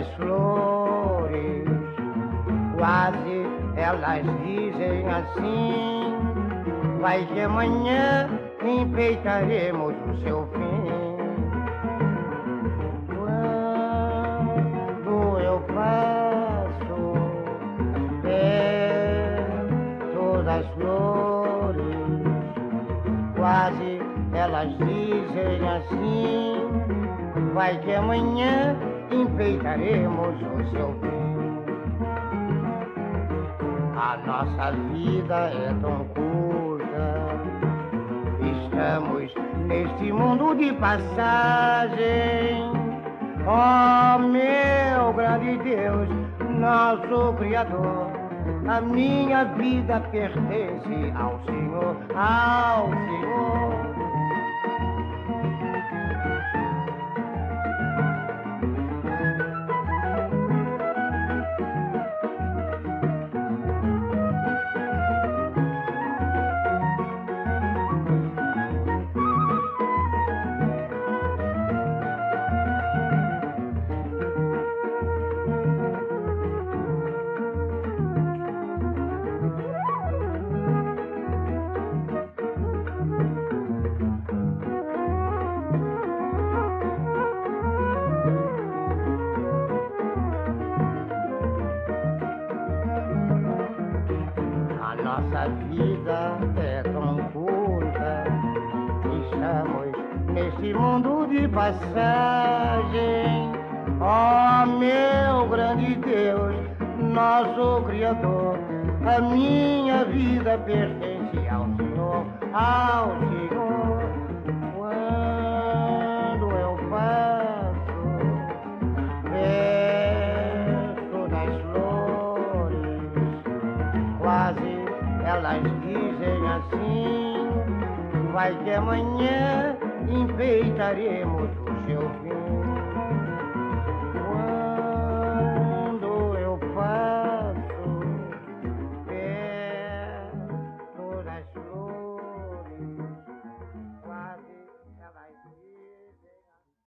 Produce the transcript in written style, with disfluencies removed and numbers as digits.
das flores, quase elas dizem assim: vai que amanhã empeitaremos o seu fim. Quando eu passo perto das flores, quase elas dizem assim: vai que amanhã empeitaremos o seu fim. A nossa vida é tão curta, estamos neste mundo de passagem. Oh, meu grande Deus, nosso Criador, a minha vida pertence ao Senhor, ao Senhor. Nossa vida é tão curta, estamos nesse mundo de passagem. Oh, meu grande Deus, nosso Criador, a minha vida pertence ao Senhor, ao Senhor. Quando eu passo perto das flores, quase elas dizem assim: vai que amanhã empeitaremos o seu fim.